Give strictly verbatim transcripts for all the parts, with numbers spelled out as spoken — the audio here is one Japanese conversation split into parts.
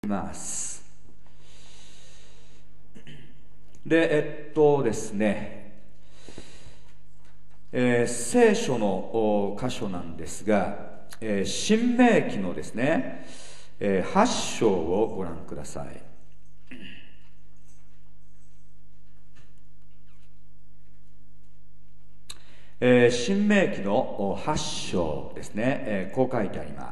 ます。で、えっとですね、えー、聖書の箇所なんですが、えー、新明記のですね、えー、はち章をご覧ください。えー、新明記のはち章ですね、えー、こう書いてあります。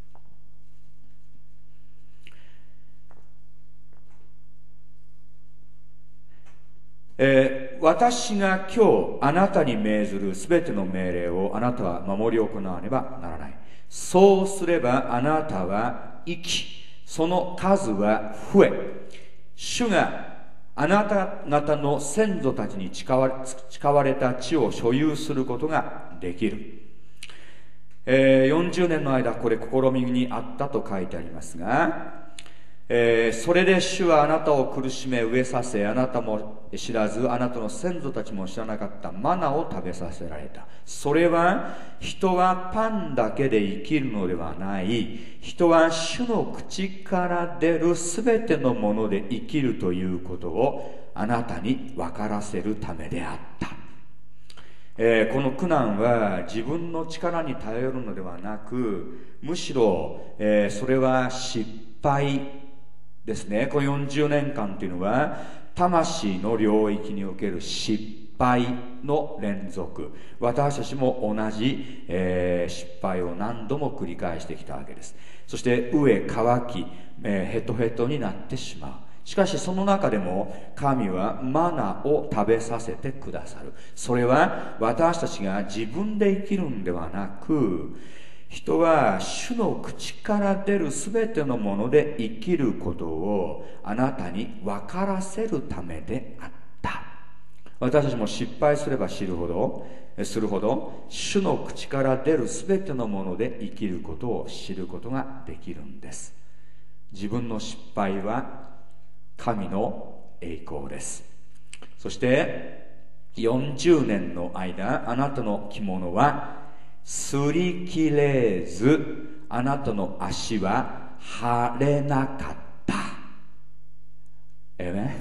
えー、私が今日あなたに命ずるすべての命令をあなたは守り行わねばならない。そうすればあなたは生き、その数は増え、主があなた方の先祖たちに誓われ、誓われた地を所有することができる。えー、よんじゅうねんの間これ試みにあったと書いてありますが、えー、それで主はあなたを苦しめ飢えさせ、あなたも知らずあなたの先祖たちも知らなかったマナを食べさせられた。それは人はパンだけで生きるのではない、人は主の口から出るすべてのもので生きるということをあなたに分からせるためであった。えー、この苦難は自分の力に頼るのではなく、むしろ、えー、それは失敗ですね。このよんじゅうねんかんというのは魂の領域における失敗の連続。私たちも同じ、えー、失敗を何度も繰り返してきたわけです。そして飢え渇き、えー、ヘトヘトになってしまう。しかしその中でも神はマナを食べさせてくださる。それは私たちが自分で生きるんではなく、人は主の口から出るすべてのもので生きることをあなたに分からせるためであった。私たちも失敗すれば知るほどするほど主の口から出るすべてのもので生きることを知ることができるんです。自分の失敗は神の栄光です。そしてよんじゅうねんの間あなたの着物は擦り切れず、あなたの足は腫れなかった。ええね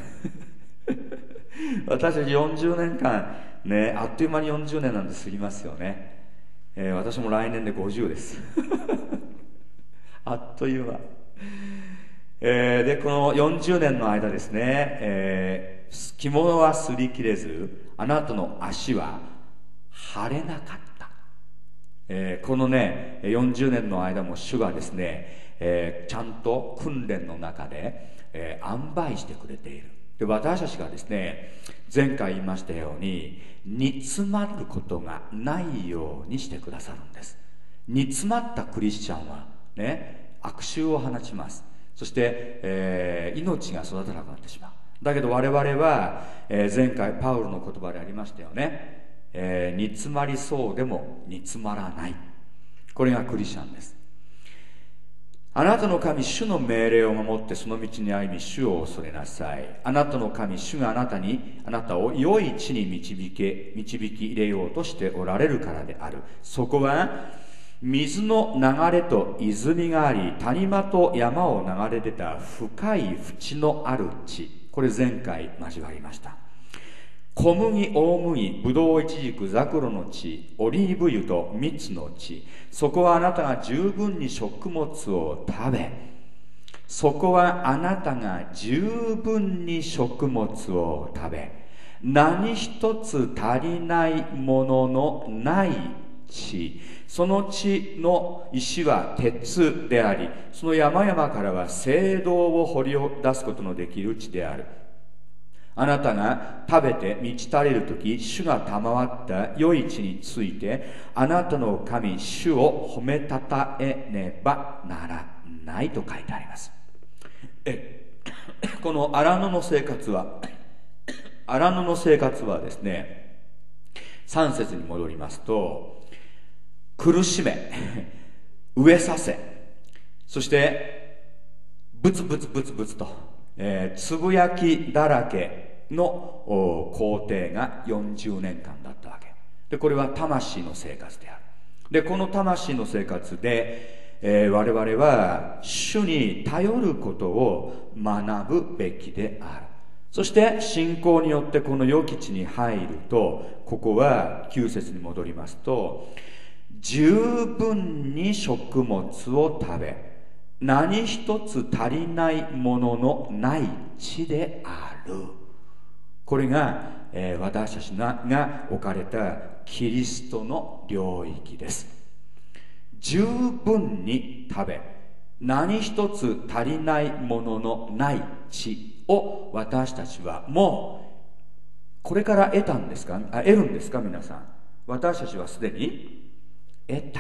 私たちよんじゅうねんかんね、あっという間によんじゅうねんなんて過ぎますよね。えー、私も来年でごじゅうですあっという間。えー、でこのよんじゅうねんの間ですね、えー、着物は擦り切れず、あなたの足は腫れなかった。えー、このねよんじゅうねんの間も主がですね、えー、ちゃんと訓練の中で、えー、塩梅してくれている。で私たちがですね、前回言いましたように煮詰まることがないようにしてくださるんです。煮詰まったクリスチャンはね、悪臭を放ちます。そして、えー、命が育たなくなってしまう。だけど我々は、えー、前回パウロの言葉でありましたよね、えー、煮詰まりそうでも煮詰まらない。これがクリスチャンです。あなたの神主の命令を守ってその道に歩み主を恐れなさい。あなたの神主があなたにあなたを良い地に導け導き入れようとしておられるからである。そこは水の流れと泉があり、谷間と山を流れ出た深い淵のある地。これ前回交わりました。小麦、大麦、ぶどう、イチジク、ザクロの地、オリーブ油と蜜の地。そこはあなたが十分に食物を食べ、そこはあなたが十分に食物を食べ、何一つ足りないもののない地。その地の石は鉄であり、その山々からは青銅を掘り出すことのできる地である。あなたが食べて満ち足れるとき、主が賜った良い地について、あなたの神主を褒めたたえねばならないと書いてあります。えこの荒野の生活は荒野の生活はですね、さん節に戻りますと、苦しめ飢えさせ、そしてブツブツブツブツと、えー、つぶやきだらけの工程がよんじゅうねんかんだったわけで、これは魂の生活である。でこの魂の生活で、 えー、我々は主に頼ることを学ぶべきである。そして信仰によってこの良き地に入ると、ここはきゅう節に戻りますと、十分に食物を食べ、何一つ足りないもののない地である。これが、えー、私たちが置かれたキリストの領域です。十分に食べ、何一つ足りないもののない地を私たちはもうこれから得たんですか、あ、得るんですか。皆さん、私たちはすでに得た。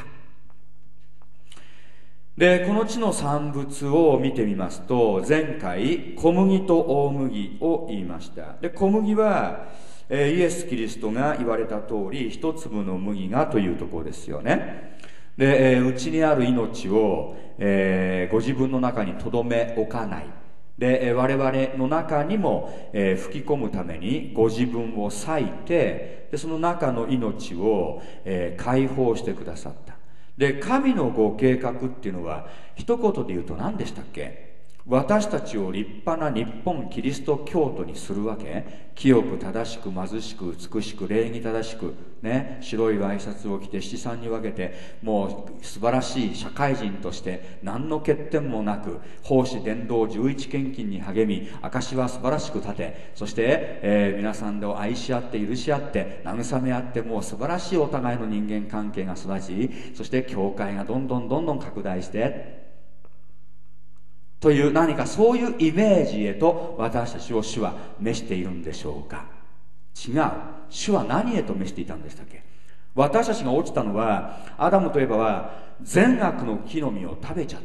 で、この地の産物を見てみますと、前回小麦と大麦を言いました。で、小麦は、えー、イエス・キリストが言われた通り、一粒の麦がというところですよね。で、えー、うちにある命を、えー、ご自分の中に留め置かない。で、我々の中にも、えー、吹き込むためにご自分を割いて、でその中の命を、えー、解放してくださった。で、神のご計画っていうのは一言で言うと何でしたっけ。私たちを立派な日本キリスト教徒にするわけ。清く正しく貧しく美しく礼儀正しくね、白いワイシャツを着て七三に分けて、もう素晴らしい社会人として何の欠点もなく奉仕伝道十一献金に励み、証は素晴らしく立て、そして、えー、皆さんを愛し合って許し合って慰め合って、もう素晴らしいお互いの人間関係が育ち、そして教会がどんどんどんどん拡大してという、何かそういうイメージへと私たちを主は召しているんでしょうか。違う。主は何へと召していたんでしたっけ。私たちが落ちたのは、アダムとエバは善悪の木の実を食べちゃって、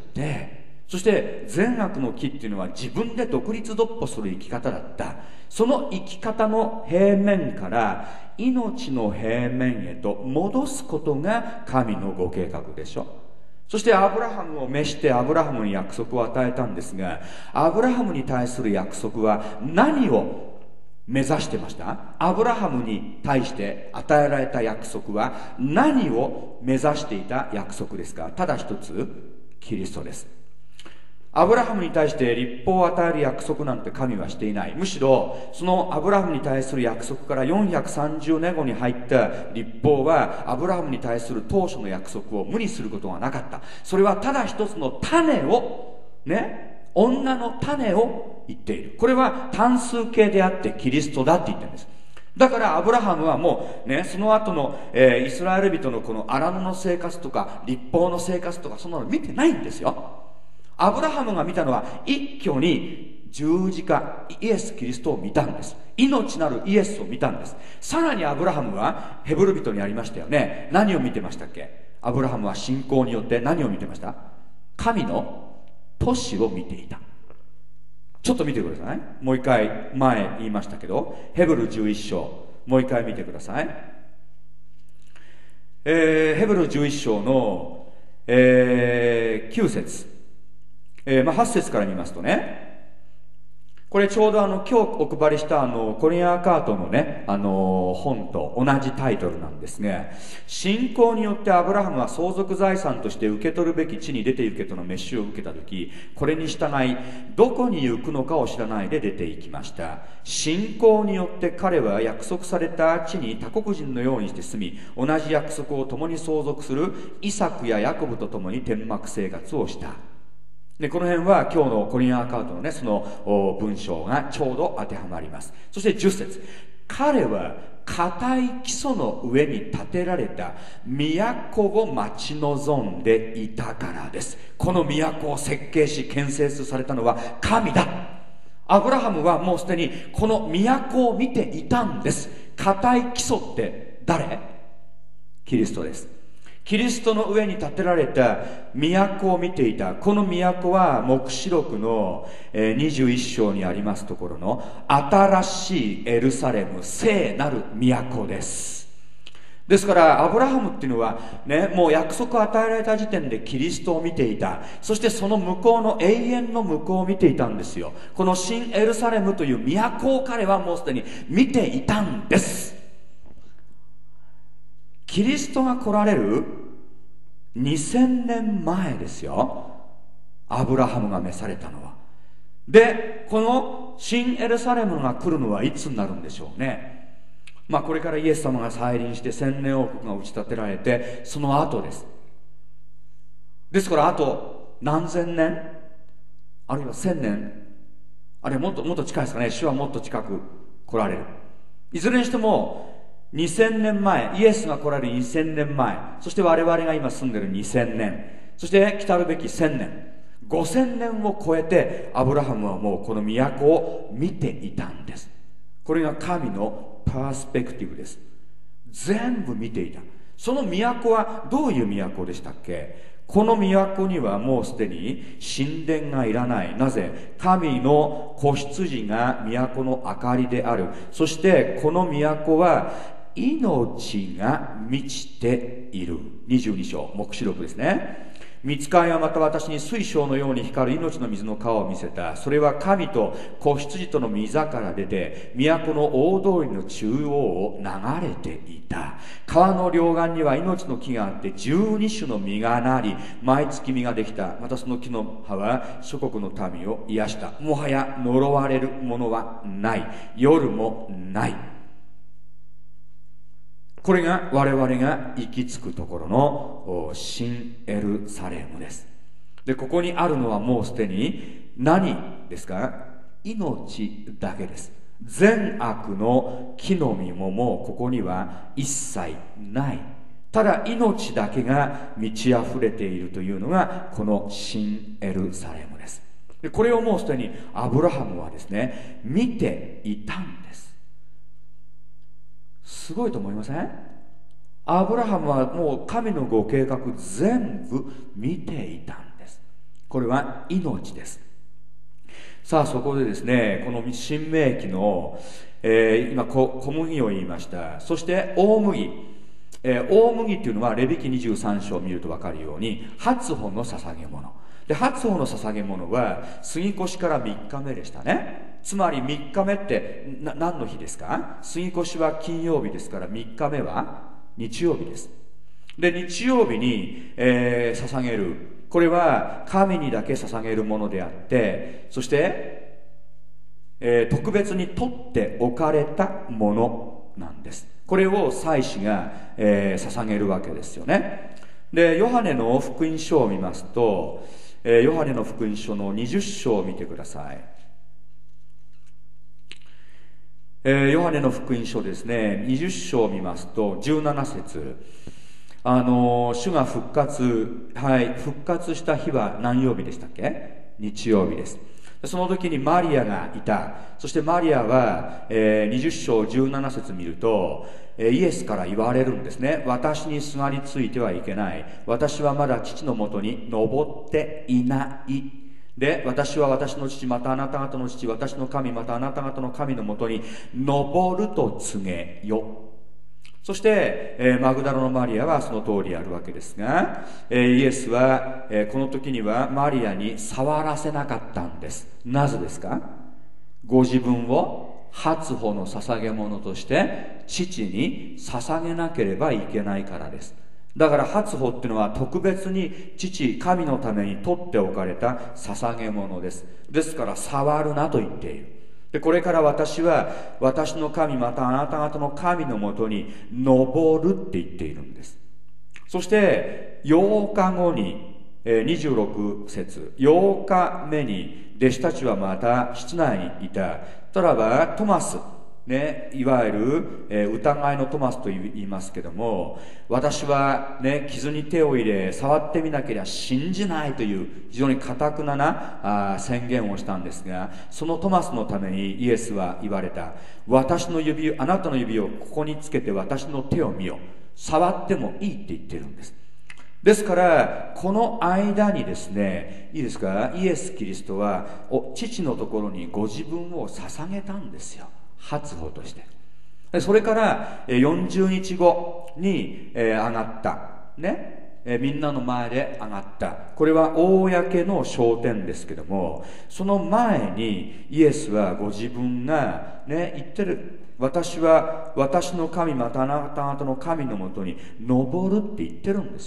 そして善悪の木っていうのは自分で独立独歩する生き方だった。その生き方の平面から命の平面へと戻すことが神のご計画でしょ。そしてアブラハムを召してアブラハムに約束を与えたんですが、アブラハムに対する約束は何を目指してました？アブラハムに対して与えられた約束は何を目指していた約束ですか？ただ一つ、キリストです。アブラハムに対して律法を与える約束なんて神はしていない。むしろそのアブラハムに対する約束からよんひゃくさんじゅうねんごに入った律法はアブラハムに対する当初の約束を無にすることがなかった。それはただ一つの種をね、女の種を言っている。これは単数形であってキリストだって言ってるんです。だからアブラハムはもうね、その後の、えー、イスラエル人のこの荒野の生活とか律法の生活とかそんなの見てないんですよ。アブラハムが見たのは一挙に十字架イエス・キリストを見たんです。命なるイエスを見たんです。さらにアブラハムはヘブル人にありましたよね。何を見てましたっけ？アブラハムは信仰によって何を見てました？神の都市を見ていた。ちょっと見てください。もう一回前言いましたけど、ヘブルじゅういっ章もう一回見てください。えー、ヘブルじゅういっ章の、えー、きゅう節、えーまあ、はち節から見ますとね、これちょうどあの今日お配りしたあのコリン・アーカートのね、あの本と同じタイトルなんですが、信仰によってアブラハムは相続財産として受け取るべき地に出て行けとの召しを受けたとき、これに従いどこに行くのかを知らないで出て行きました。信仰によって彼は約束された地に他国人のようにして住み、同じ約束を共に相続するイサクやヤコブと共に天幕生活をした。でこの辺は今日のコリン・アーカートのね、その文章がちょうど当てはまります。そしてじゅっ節、彼は固い基礎の上に建てられた都を待ち望んでいたからです。この都を設計し建設されたのは神だ。アブラハムはもうすでにこの都を見ていたんです。固い基礎って誰？キリストです。キリストの上に建てられた都を見ていた。この都は黙示録のにじゅういっ章にありますところの新しいエルサレム、聖なる都です。ですからアブラハムっていうのはね、もう約束を与えられた時点でキリストを見ていた。そしてその向こうの永遠の向こうを見ていたんですよ。この新エルサレムという都を彼はもうすでに見ていたんです。キリストが来られるにせんねんまえですよ、アブラハムが召されたのは。でこの新エルサレムが来るのはいつになるんでしょうね。まあこれからイエス様が再臨して千年王国が打ち立てられて、その後です。ですからあと何千年、あるいは千年、あるいはもっともっと近いですかね。主はもっと近く来られる。いずれにしてもにせんねんまえ、イエスが来られるにせんねんまえ、そして我々が今住んでるにせんねん、そして来たるべきせんねん、ごせんねんを超えてアブラハムはもうこの都を見ていたんです。これが神のパースペクティブです。全部見ていた。その都はどういう都でしたっけ。この都にはもうすでに神殿がいらない。なぜ？神の子羊が都の明かりである。そしてこの都は命が満ちている。にじゅうに章、黙示録ですね。御使いはまた私に水晶のように光る命の水の川を見せた。それは神と子羊との御座から出て、都の大通りの中央を流れていた。川の両岸には命の木があって、十二種の実がなり、毎月実ができた。またその木の葉は諸国の民を癒した。もはや呪われるものはない。夜もない。これが我々が行き着くところの新エルサレムです。で、ここにあるのはもうすでに何ですか？命だけです。善悪の木の実ももうここには一切ない。ただ命だけが満ち溢れているというのがこの新エルサレムです。で、これをもうすでにアブラハムはですね、見ていたんです。すごいと思いません？アブラハムはもう神のご計画全部見ていたんです。これは命です。さあそこでですね、この新明記の、えー、今小麦を言いました。そして大麦、えー、大麦っていうのはレビ記にじゅうさん章を見ると分かるように初穂の捧げ物で、初穂の捧げ物は杉越からみっかめでしたね。つまりみっかめってな何の日ですか？杉越は金曜日ですから、みっかめは日曜日です。で、日曜日に、えー、捧げる、これは神にだけ捧げるものであって、そして、えー、特別に取っておかれたものなんです。これを祭司が、えー、捧げるわけですよね。で、ヨハネの福音書を見ますと、えー、ヨハネの福音書のにじゅう章を見てください。えー、ヨハネの福音書ですね、にじゅう章を見ますとじゅうなな節、あのー、主が復活、はい、復活した日は何曜日でしたっけ？日曜日です。その時にマリアがいた。そしてマリアは、えー、にじゅう章じゅうなな節見ると、えー、イエスから言われるんですね。私にすがりついてはいけない。私はまだ父のもとに登っていない。で、私は私の父、またあなた方の父、私の神、またあなた方の神のもとに登ると告げよ。そして、えー、マグダラのマリアはその通りやるわけですが、えー、イエスは、えー、この時にはマリアに触らせなかったんです。なぜですか？ご自分を初穂の捧げ物として父に捧げなければいけないからです。だから初穂っていうのは特別に父神のために取っておかれた捧げ物です。ですから触るなと言っている。で、これから私は私の神、またあなた方の神のもとに登るって言っているんです。そしてようかごににじゅうろく節、ようかめに弟子たちはまた室内にいた。たらばトマスね、いわゆる、えー、疑いのトマスと言いますけども、私は、ね、傷に手を入れ触ってみなければ信じないという非常に堅くななあ宣言をしたんですが、そのトマスのためにイエスは言われた。私の指、あなたの指をここにつけて私の手を見よ。触ってもいいって言ってるんです。ですからこの間にですね、いいですか、イエス・キリストはお父のところにご自分を捧げたんですよ、初歩として。それからよんじゅうにちごに上がったね、みんなの前で上がった。これは公の昇天ですけども、その前にイエスはご自分がね言ってる。私は私の神、またあなた方の神のもとに登るって言ってるんですよ。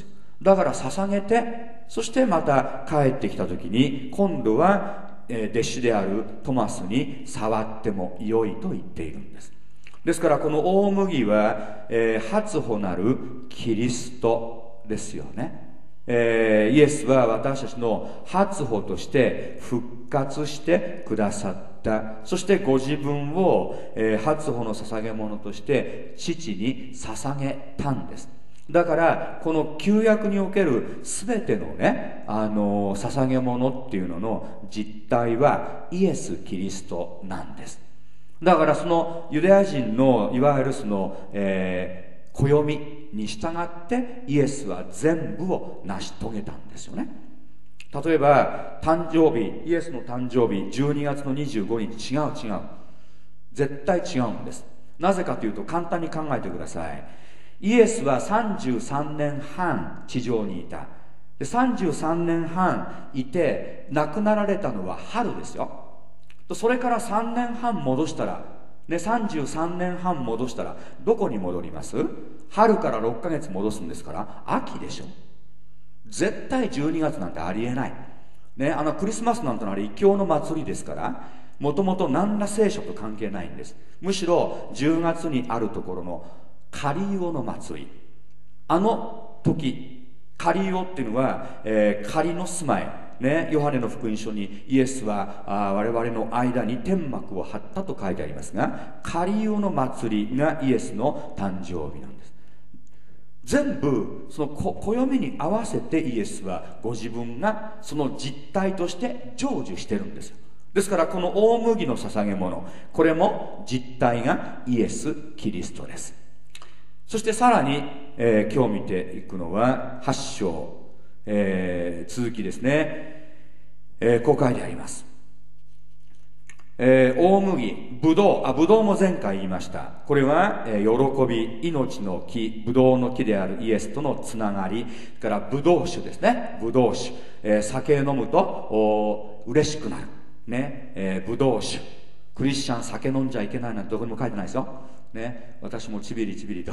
だから捧げて、そしてまた帰ってきた時に今度はえー弟子であるトマスに触ってもよいと言っているんです。ですからこの大麦は、えー初歩なるキリストですよね。えーイエスは私たちの初歩として復活してくださった。そしてご自分を、えー初歩の捧げ物として父に捧げたんです。だからこの旧約における全てのね、あの捧げ物っていうのの実態はイエス・キリストなんです。だからそのユダヤ人のいわゆるその、えー、暦に従ってイエスは全部を成し遂げたんですよね。例えば誕生日、イエスの誕生日じゅうにがつのにじゅうごにち、違う違う、絶対違うんです。なぜかというと簡単に考えてください。イエスはさんじゅうさんねんはん地上にいた。でさんじゅうさんねんはんいて亡くなられたのは春ですよ。それからさんねんはん戻したら、ね、さんじゅうさんねんはん戻したらどこに戻ります？春からろっかげつ戻すんですから秋でしょ。絶対じゅうにがつなんてありえない、ね、あのクリスマスなんてのはあれ異教の祭りですから、もともと何ら聖書と関係ないんです。むしろじゅうがつにあるところのカリオの祭り、あの時カリオっていうのは、えー、仮の住まいね、ヨハネの福音書にイエスはあ我々の間に天幕を張ったと書いてありますが、カリオの祭りがイエスの誕生日なんです。全部その暦に合わせてイエスはご自分がその実態として成就してるんですよ。ですからこの大麦の捧げ物、これも実態がイエス・キリストです。そしてさらに、えー、今日見ていくのははち章、えー、続きですね、えー、こう書いてあります。えー、大麦、ブドウ、あ、ブドウも前回言いました。これは、えー、喜び、命の木、ブドウの木であるイエスとのつながり、それからブドウ酒ですね。ブドウ酒、えー、酒飲むとお嬉しくなるね、えー、ブドウ酒。クリスチャン酒飲んじゃいけないなんてどこにも書いてないですよね。私もちびりちびりと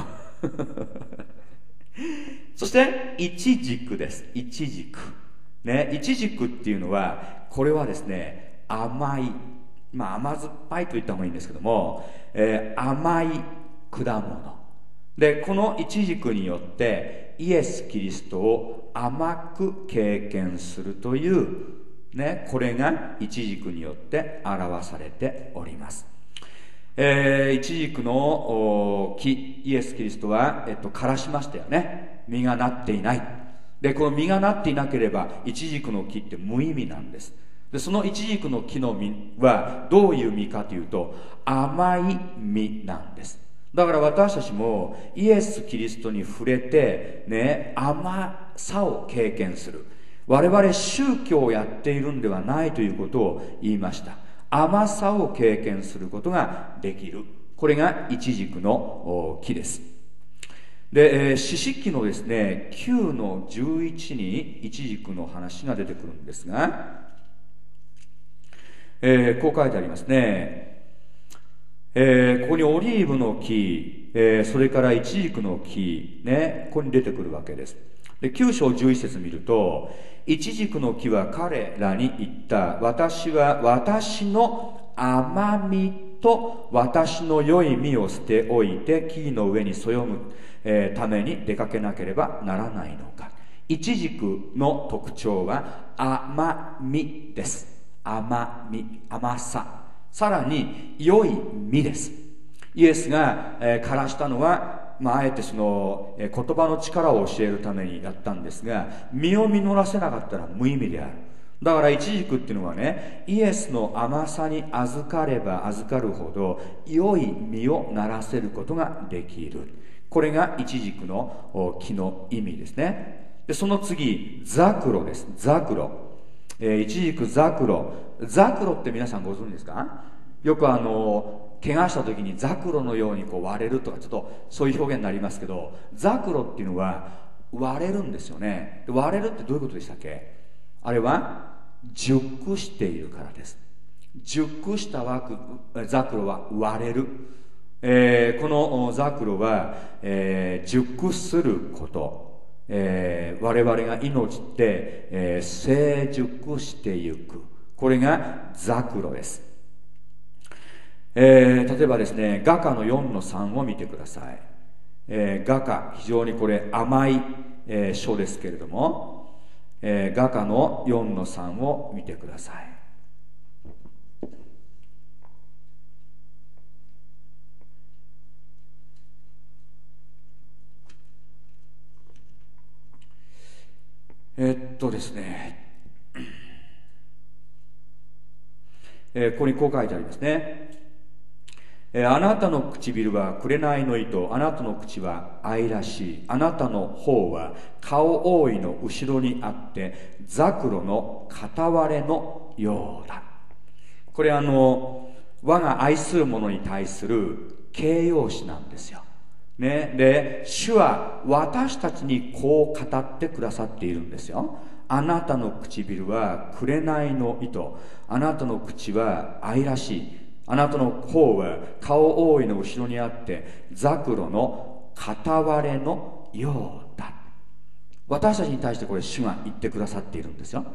そしてイチジクです。イチジクね、イチジクっていうのはこれはですね、甘い、まあ甘酸っぱいと言った方がいいんですけども、えー、甘い果物で、このイチジクによってイエス・キリストを甘く経験するというね、これがイチジクによって表されております。えー、イチジクの木、イエス・キリストは、えっと、枯らしましたよね。実がなっていない。で、この実がなっていなければイチジクの木って無意味なんです。で、そのイチジクの木の実はどういう実かというと甘い実なんです。だから私たちもイエス・キリストに触れてね、甘さを経験する。我々宗教をやっているんではないということを言いました。甘さを経験することができる。これがイチジクの木です。で、四式のですねきゅうのじゅういちにイチジクの話が出てくるんですが、えー、こう書いてありますね。えー、ここにオリーブの木、えー、それからイチジクの木ね、ここに出てくるわけです。で、きゅう章じゅういち節見ると、イチジクの木は彼らに言った。私は私の甘みと私の良い実を捨ておいて木の上にそよむ、えー、ために出かけなければならないのか。イチジクの特徴は甘みです。甘み、甘さ。さらに良い実です。イエスが、えー、枯らしたのはまあ、あえてその、えー、言葉の力を教えるためにやったんですが、実を実らせなかったら無意味である。だからイチジクっていうのはね、イエスの甘さに預かれば預かるほど良い実をならせることができる。これがイチジクの木の意味ですね。で、その次ザクロです。ザクロ、えー、イチジクザクロ。ザクロって皆さんご存知ですか？よくあの怪我した時にザクロのようにこう割れるとか、ちょっとそういう表現になりますけど、ザクロっていうのは割れるんですよね。で、割れるってどういうことでしたっけ？あれは熟しているからです。熟したザクロは割れる、えー、このザクロは、えー、熟すること、 えー、我々が命で、えー、成熟していく。これがザクロです。えー、例えばですね、画家のよんのさんを見てください。えー、画家、非常にこれ甘い、えー、書ですけれども、えー、画家のよんのさんを見てください。えー、っとですね、えー、ここにこう書いてありますね。えー、あなたの唇は紅の糸、あなたの口は愛らしい、あなたの頬は顔覆いの後ろにあってザクロの片割れのようだ。これあの我が愛する者に対する形容詞なんですよ、ね、で主は私たちにこう語ってくださっているんですよ。あなたの唇は紅の糸、あなたの口は愛らしい、あなたの頬は顔覆いの後ろにあってザクロの片割れのようだ。私たちに対してこれ主が言ってくださっているんですよ。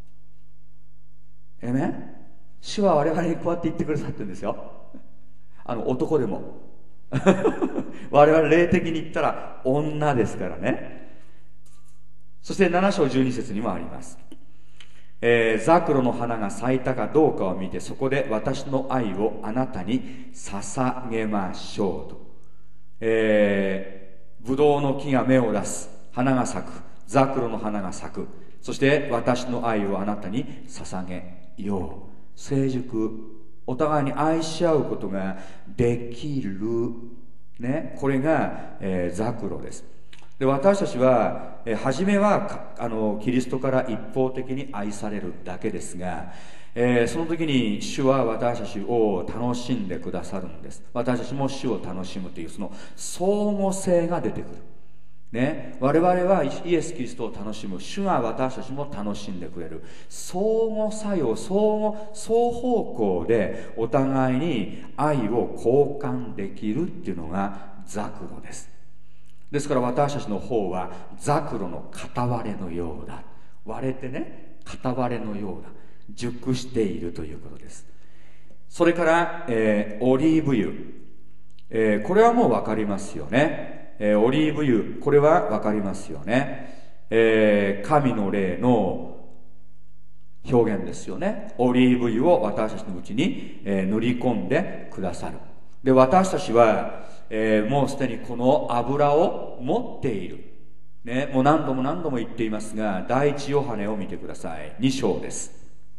えめ主は我々にこうやって言ってくださってるんですよ。あの男でも我々霊的に言ったら女ですからね。そしてなな章じゅうに節にもあります。えー、ザクロの花が咲いたかどうかを見て、そこで私の愛をあなたに捧げましょうと。えー、ブドウの木が芽を出す、花が咲く、ザクロの花が咲く、そして私の愛をあなたに捧げよう。成熟、お互いに愛し合うことができる、ね、これが、えー、ザクロです。で私たちは、えー、初めはあのキリストから一方的に愛されるだけですが、えー、その時に主は私たちを楽しんでくださるんです。私たちも主を楽しむというその相互性が出てくる、ね、我々はイエス・キリストを楽しむ、主が私たちも楽しんでくれる、相互作用、相互双方向でお互いに愛を交換できるっていうのがザクロです。ですから私たちの方はザクロの片割れのようだ。割れてね、片割れのようだ、熟しているということです。それから、えー、オリーブ油、えー、これはもう分かりますよね。えー、オリーブ油、これは分かりますよね。えー、神の霊の表現ですよね。オリーブ油を私たちのうちに、えー、塗り込んでくださる。で私たちはえー、もうすでにこの油を持っている、ね、もう何度も何度も言っていますが、第一ヨハネを見てください。に章です。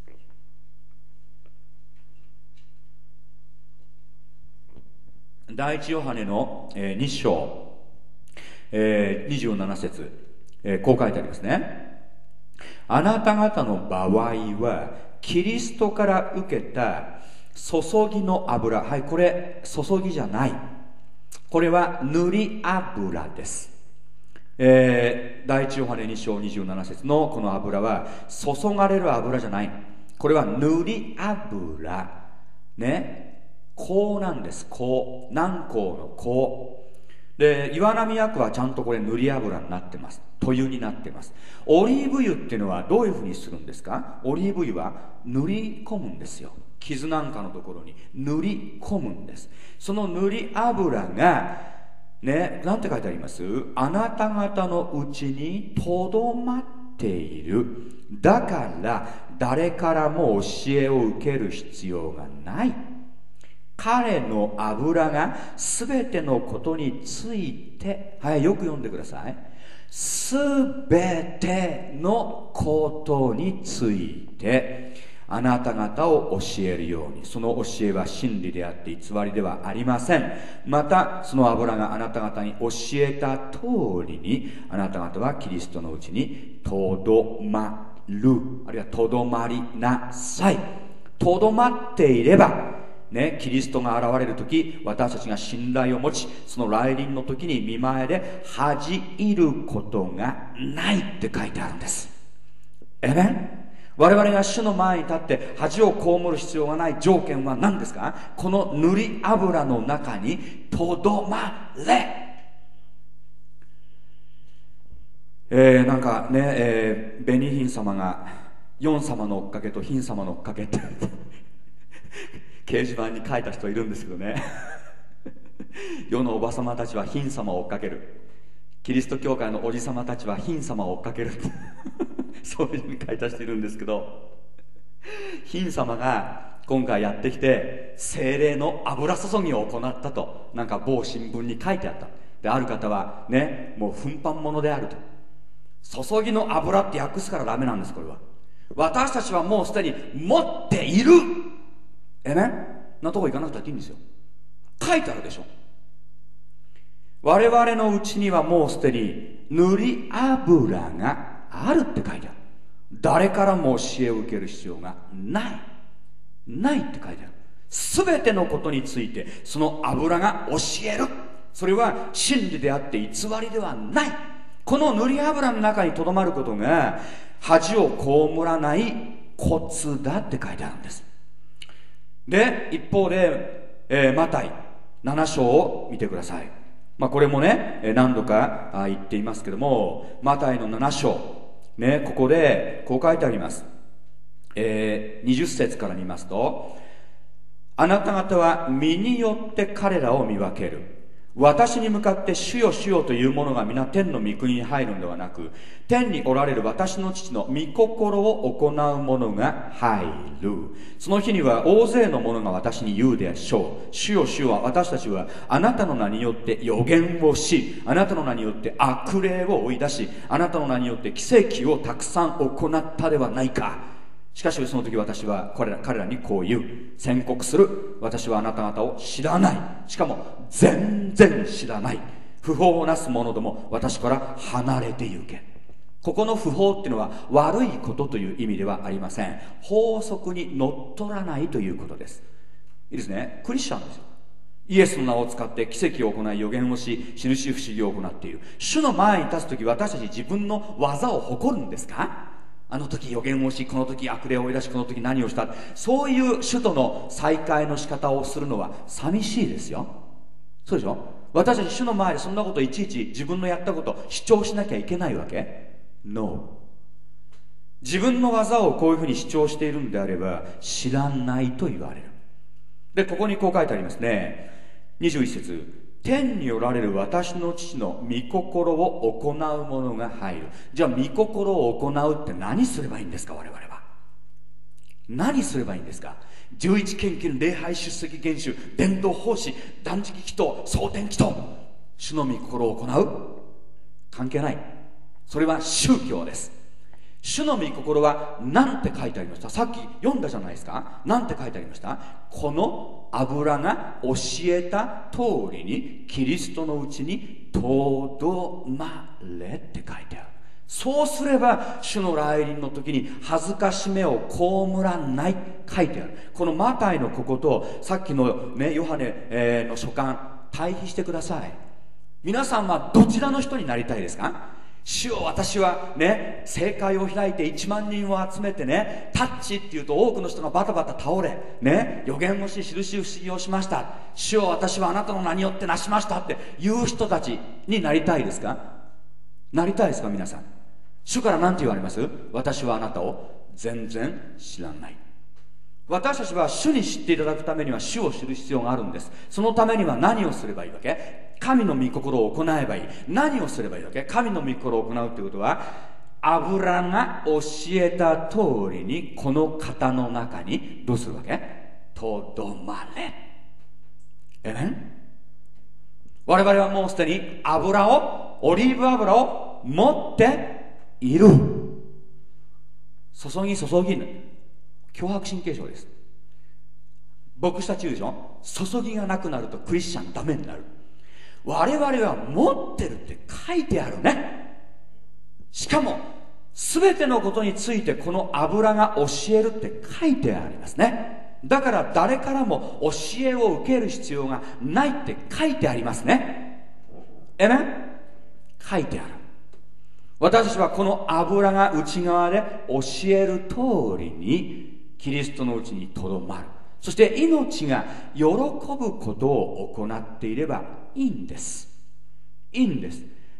第一ヨハネの、えー、に章、えー、にじゅうなな節、えー、こう書いてありますね。あなた方の場合はキリストから受けた注ぎの油、はい、これ注ぎじゃない、これは塗り油です。えー、第一ヨハネに章にじゅうなな節のこの油は注がれる油じゃない、これは塗り油ね、香なんです。香、南香の香で、岩波薬はちゃんとこれ塗り油になってます。塗油になってます。オリーブ油っていうのはどういうふうにするんですか？オリーブ油は塗り込むんですよ。傷なんかのところに塗り込むんです。その塗り油がね、なんて書いてあります？あなた方のうちにとどまっている。だから誰からも教えを受ける必要がない。彼の油がすべてのことについて、はい、よく読んでください。すべてのことについてあなた方を教えるように。その教えは真理であって偽りではありません。またその油があなた方に教えた通りにあなた方はキリストのうちにとどまる、あるいはとどまりなさい。とどまっていればね、キリストが現れるとき、私たちが信頼を持ち、その来臨の時に見前で恥じることがないって書いてあるんです。えめ我々が主の前に立って恥を被る必要がない条件は何ですか？この塗り油の中にとどまれ。 えー、なんかね、えー、紅姫様がヨン様の追っかけとヒン様の追っかけって掲示板に書いた人いるんですけどね世のおばさまたちはヒン様を追っかける、キリスト教会のおじさまたちはヒン様を追っかけるそういうふうに書いた人いるんですけど、ヒン様が今回やってきて精霊の油注ぎを行ったと、なんか某新聞に書いてあった。である方はね、もう奮発者であると。注ぎの油って訳すからダメなんです。これは私たちはもうすでに持っている、えねなとこ行かなくたっていいんですよ。書いてあるでしょ。我々のうちにはもうすでに塗り油があるって書いてある。誰からも教えを受ける必要がないないって書いてある。すべてのことについてその油が教える。それは真理であって偽りではない。この塗り油の中にとどまることが恥を被らないコツだって書いてあるんです。で一方で、えー、マタイなな章を見てください。まあ、これもね何度か言っていますけども、マタイのなな章ね、ここでこう書いてあります。えー、にじゅっ節から見ますと、あなた方は身によって彼らを見分ける。私に向かって主よ主よというものが皆天の御国に入るのではなく、天におられる私の父の御心を行う者が入る。その日には大勢の者が私に言うでしょう。主よ主よ、私たちはあなたの名によって予言をし、あなたの名によって悪霊を追い出し、あなたの名によって奇跡をたくさん行ったではないか。しかしその時私は彼ら彼らにこう言う。宣告する。私はあなた方を知らない。しかも全然知らない。不法をなす者ども、私から離れて行け。ここの不法っていうのは悪いことという意味ではありません。法則にのっとらないということです。いいですね。クリスチャンですよ。イエスの名を使って奇跡を行い予言をし、印不思議を行っている。主の前に立つ時、私たち自分の技を誇るんですか？あの時予言をし、この時悪霊を追い出し、この時何をした。そういう主との再会の仕方をするのは寂しいですよ。そうでしょ。私たち主の前でそんなこといちいち自分のやったことを主張しなきゃいけないわけ？ No。 自分の技をこういうふうに主張しているんであれば知らないと言われる。でここにこう書いてありますね。にじゅういち節、天におられる私の父の御心を行う者が入る。じゃあ御心を行うって何すればいいんですか？我々は何すればいいんですか？十一献金、礼拝、出席、厳守、伝道、奉仕、断食祈祷、蒼天祈祷、主の御心を行う？関係ない。それは宗教です。主の御心は何て書いてありました？さっき読んだじゃないですか。何て書いてありました？この油が教えた通りにキリストのうちにとどまれって書いてある。そうすれば主の来臨の時に恥ずかしめを被らない書いてある。このマタイのこことさっきの、ね、ヨハネ、えー、の書簡対比してください。皆さんはどちらの人になりたいですか？主よ、私はね、聖会を開いていちまん人を集めてね、タッチっていうと多くの人がバタバタ倒れ、ね、予言をし、印不思議をしました。主よ、私はあなたの名によってなしましたっていう人たちになりたいですか？なりたいですか？皆さん。主から何て言われます？私はあなたを全然知らない。私たちは主に知っていただくためには主を知る必要があるんです。そのためには何をすればいいわけ？神の御心を行えばいい。何をすればいいわけ？神の御心を行うということは、油が教えた通りにこの方の中にどうするわけ？とどまれ。えね？我々はもうすでに油を、オリーブ油を持っている。注ぎ注ぎ強迫神経症です。牧師たち言うでしょ、注ぎがなくなるとクリスチャンダメになる。我々は持ってるって書いてあるね。しかも全てのことについてこの油が教えるって書いてありますね。だから誰からも教えを受ける必要がないって書いてありますね。えね、書いてある。私たちはこの油が内側で教える通りにキリストのうちにとどまる。そして命が喜ぶことを行っていればいいんです。いいんです。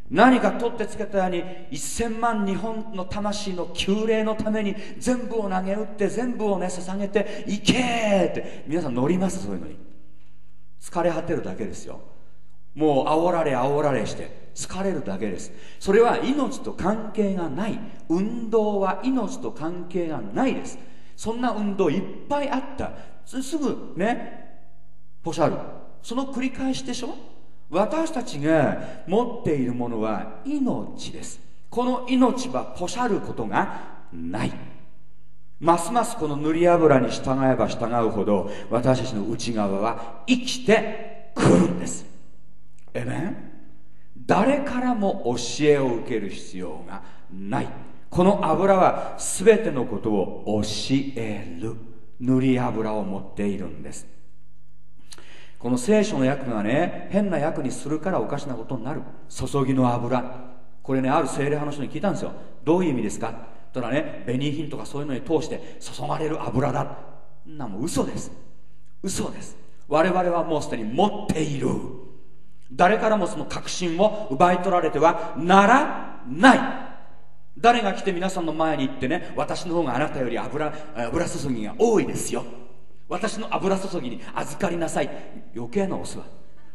何か取ってつけたようにいっせんまん日本の魂の救霊のために全部を投げ打って全部をね捧げていけーって皆さん乗ります。そういうのに疲れ果てるだけですよ。もう煽られ煽られして疲れるだけです。それは命と関係がない。運動は命と関係がないです。そんな運動いっぱいあった。すぐねポシャる。その繰り返しでしょ。私たちが持っているものは命です。この命はポシャることがない。ますますこの塗り油に従えば従うほど私たちの内側は生きてくるんです。えめん。誰からも教えを受ける必要がない。この油は全てのことを教える塗り油を持っているんです。この聖書の訳がね変な訳にするからおかしなことになる。注ぎの油、これねある聖霊派の人に聞いたんですよ。どういう意味ですか。たらね紅品とかそういうのに通して注がれる油だ。なもう嘘です。嘘です。我々はもうすでに持っている。誰からもその確信を奪い取られてはならない。誰が来て皆さんの前に行ってね、私の方があなたより 油, 油注ぎが多いですよ、私の油注ぎに預かりなさい、余計なお世話。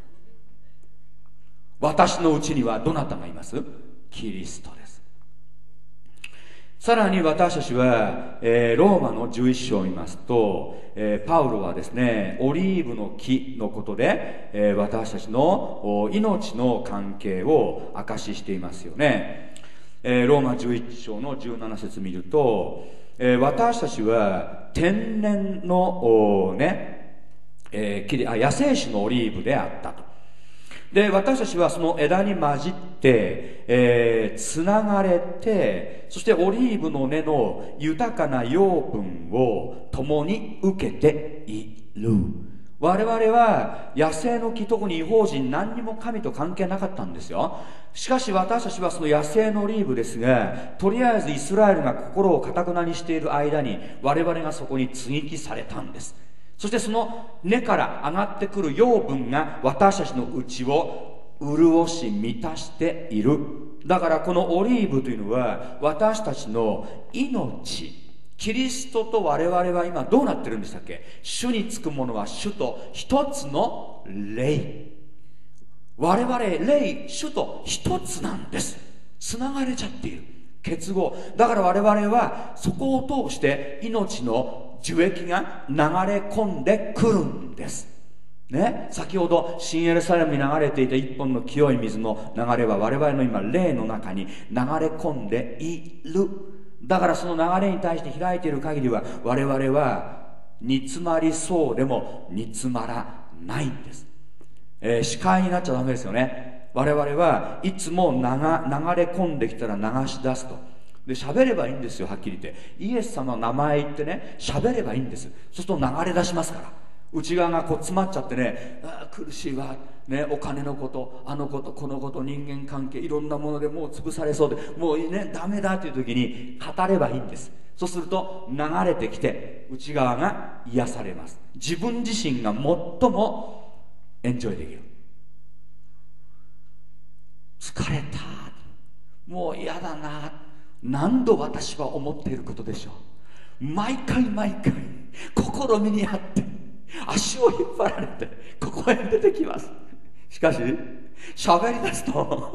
私のうちにはどなたがいます？キリストです。さらに私たちは、えー、ローマのじゅういっ章を見ますと、えー、パウロはですねオリーブの木のことで、えー、私たちの命の関係を明かししていますよね。えー、ローマじゅういっ章のじゅうなな節見ると、えー、私たちは天然のね、えー、あ野生種のオリーブであったと。で私たちはその枝に混じって、えー、つながれて、そしてオリーブの根の豊かな養分を共に受けている。我々は野生の木、特に異邦人、何にも神と関係なかったんですよ。しかし私たちはその野生のオリーブですが、とりあえずイスラエルが心を堅くなにしている間に我々がそこに接ぎ木されたんです。そしてその根から上がってくる養分が私たちの内を潤し満たしている。だからこのオリーブというのは私たちの命。キリストと我々は今どうなってるんでしたっけ。主につくものは主と一つの霊。我々霊、主と一つなんです。つながれちゃっている。結合。だから我々はそこを通して命の樹液が流れ込んでくるんですね。先ほど新エルサレムに流れていた一本の清い水の流れは我々の今霊の中に流れ込んでいる。だからその流れに対して開いている限りは我々は煮詰まりそうでも煮詰まらないんです。えー、視界になっちゃダメですよね。我々はいつも流, 流れ込んできたら流し出すと。で喋ればいいんですよ。はっきり言ってイエス様の名前言ってね喋ればいいんです。そうすると流れ出しますから。内側がこう詰まっちゃってね、あ苦しいわ、ね、お金のことあのことこのこと人間関係いろんなものでもう潰されそうでもうねダメだという時に語ればいいんです。そうすると流れてきて内側が癒されます。自分自身が最もエンジョイできる。疲れた、もう嫌だな、何度私は思っていることでしょう。毎回毎回試みにあって足を引っ張られてここへ出てきます。しかし喋り出すと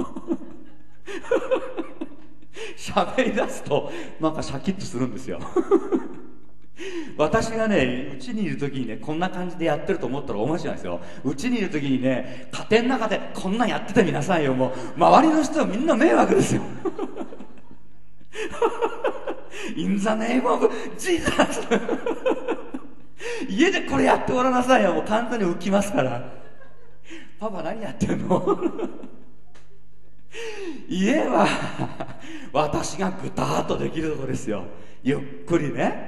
喋り出すとなんかシャキッとするんですよ私がねうちにいる時にねこんな感じでやってると思ったら面白いですよ。うちにいる時にね家庭の中でこんなんやっててみなさいよ。もう周りの人はみんな迷惑ですよIn the name of Jesus 家でこれやっておらなさいよ。もう簡単に浮きますから。パパ何やってんの家は私がぐたーっとできるところですよ。ゆっくりね。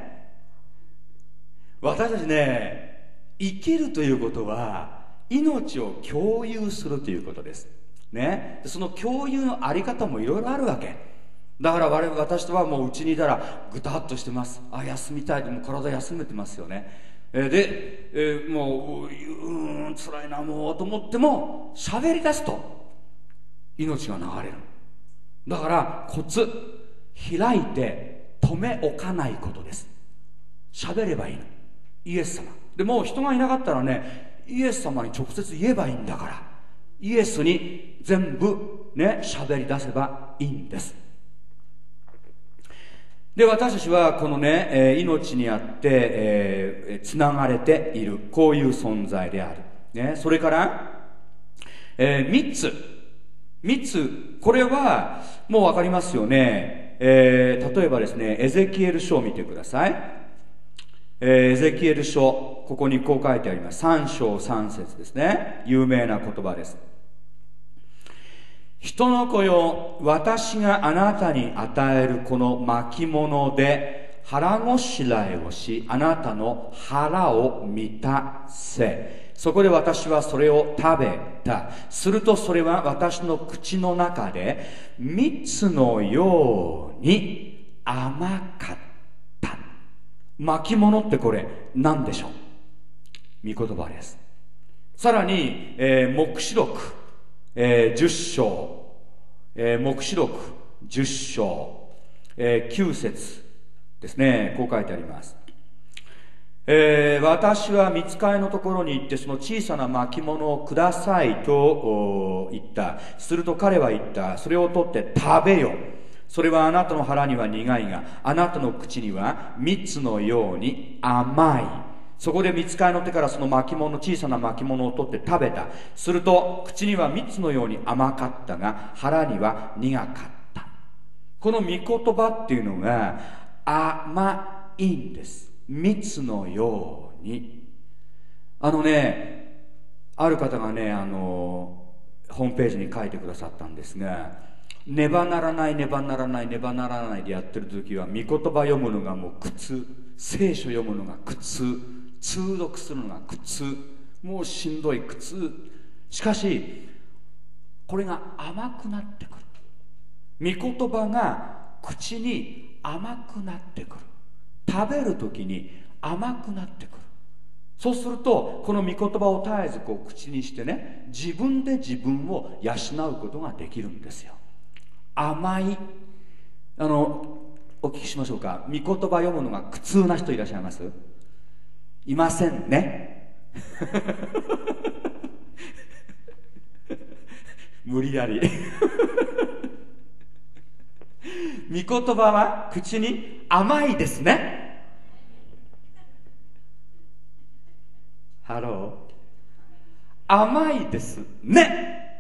私たちね生きるということは命を共有するということですね。その共有のあり方もいろいろあるわけだから我々私とはもううちにいたらぐたっとしてます。あ休みたいでも体休めてますよね。えー、で、えー、もううーん辛いなもうと思っても喋り出すと命が流れる。だからコツ、開いて止め置かないことです。喋ればいいの、イエス様で。もう人がいなかったらね、イエス様に直接言えばいいんだから、イエスに全部ね喋り出せばいいんです。で、私たちはこのね、えー、命にあって、えー、つながれている、こういう存在である、ね、それから、えー、三つ三つ、これはもうわかりますよね。えー、例えばですね、エゼキエル書を見てください。えー、エゼキエル書、ここにこう書いてあります。三章三節ですね。有名な言葉です。人の子よ、私があなたに与えるこの巻物で腹ごしらえをし、あなたの腹を満たせ。そこで私はそれを食べた。するとそれは私の口の中で蜜のように甘かった。巻物ってこれ何でしょう？御言葉です。さらに、えー、黙示録、えー、じゅっ章、えー、黙示録じゅっ章、えー、きゅう節ですね。こう書いてあります。えー、私は御使いのところに行ってその小さな巻物をくださいと言った。すると彼は言った。それを取って食べよ。それはあなたの腹には苦いが、あなたの口には蜜のように甘い。そこで御使いの手からその巻物、小さな巻物を取って食べた。すると口には蜜のように甘かったが、腹には苦かった。この御言葉っていうのが甘いんです。蜜のように。あのね、ある方がね、あのホームページに書いてくださったんですが、ねばならないねばならないねばならないでやってる時は御言葉読むのがもう苦痛、聖書読むのが苦痛、通読するのが苦痛、もうしんどい苦痛。しかしこれが甘くなってくる。御言葉が口に甘くなってくる。食べるときに甘くなってくる。そうするとこの御言葉を絶えずこう口にしてね、自分で自分を養うことができるんですよ。甘い、あのお聞きしましょうか。御言葉読むのが苦痛な人いらっしゃいます？いませんね無理やり御言葉は口に甘いですね。ハロー、甘いですね